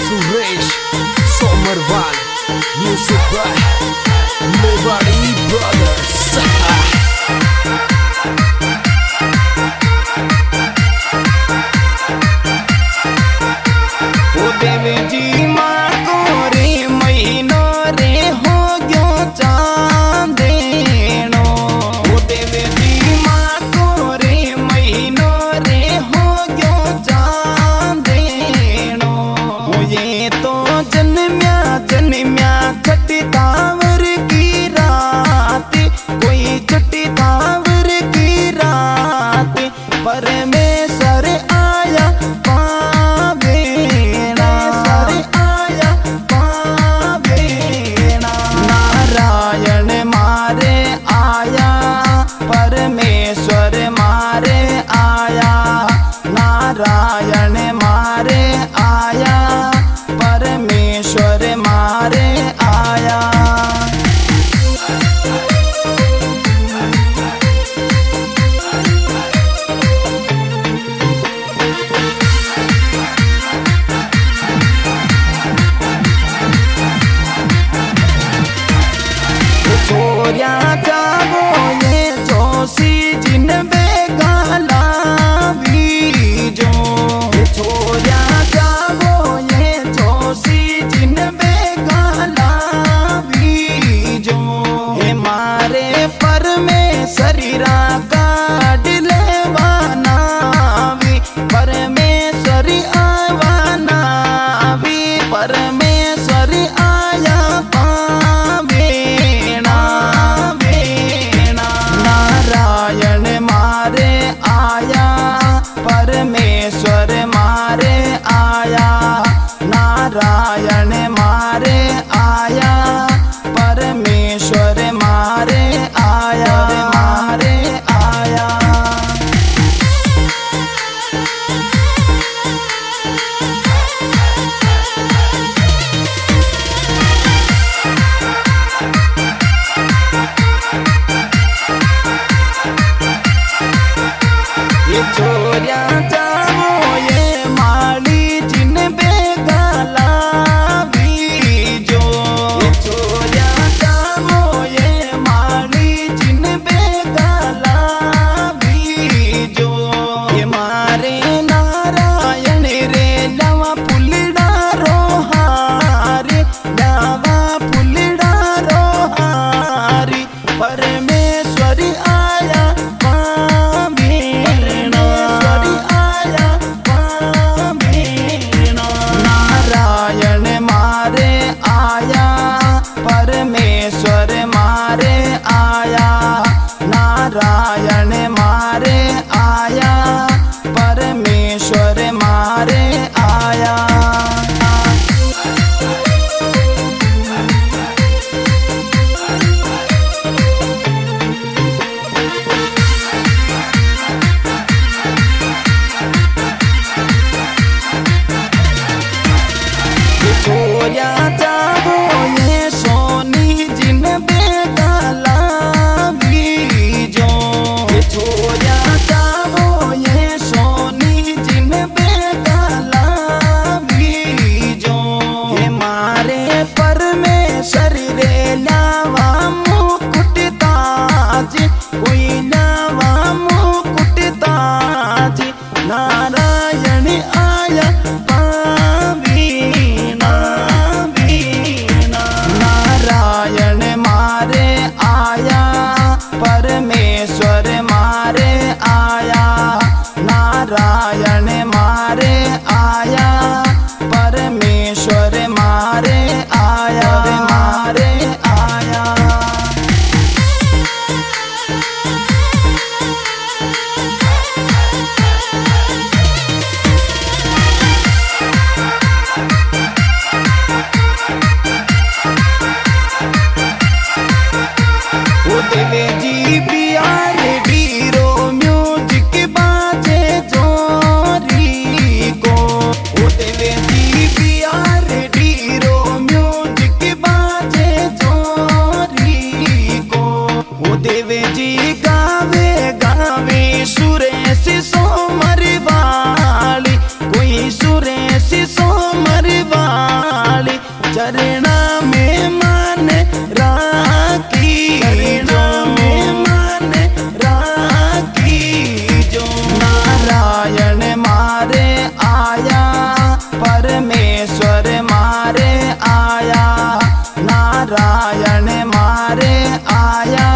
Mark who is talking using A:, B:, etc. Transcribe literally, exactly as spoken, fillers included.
A: Suresh Somarwal music by Mewadi brothers.
B: ओ देवी जी माँ को रे महीनो रे हो गयो चांदेनो। ओ देवी जी माँ को रे महीनो रे हो गयो चांदेनो। ये तो जन्म्या जन्म्या छठी तावर की रात, कोई छठी तावर की रात परमेश्वर आया पावेना, सर आया पावेना। नारायण मारे आया परमेश्वर मारे आया, नारायण मारे आया परमेश्वर मारे आया। छोरिया जागो ये जोशी जिन बेगाला बीजो। छोरिया जागो ये जोशी जिन बेगाला बीजो। हे मारे परमेश्वरीरा काट लेवाना भी, परमेश्वरी आवाना भी, परमेश्वरी आया पावेना वेना। नारायण मारे आया परमेश्वर मारे आया, नारायण मारे आया परमेश्वर मारे आया, मारे आया। ये छोरिया जाओ ये माली जिन बेगाला बीजो। ये छोरिया जाओ ये माली जिन बेगाला बीजो। ये मारे नारायण रे लवा फुलड़ा रोहारी, लवा फुलड़ा रोहारी परमेश्वरी आया पावेना, आया पावेना। नारायण मारे आया परमेश्वर मारे आया, नारायण मारे आया परमेश्वर मारे आया। छोरिया जाओ ये सोनी जिन बेगाला बीजो। छोरिया जाओ ये सोनी जिन बेगाला बीजो। ये मारे परमेश्वर रे लावा मुकुट ताज, कोई लावा मुकुट ताज। नारायण आया पावेना वीना। नारायण मारे आया परमेश्वर मारे आया, नारायण मारे आया परमेश्वर मारे आया, मारे आया। ओ देवे जी बियार बीरो म्यूजिक बाजे जोरी को। ओ देवे जी बियार बीरो म्यूजिक बाजे जोरी को। ओ देवे जी गावे गावे सुरेश सोमरवाली, कोई सुरेश सोमरवाली। नारायण मारे आया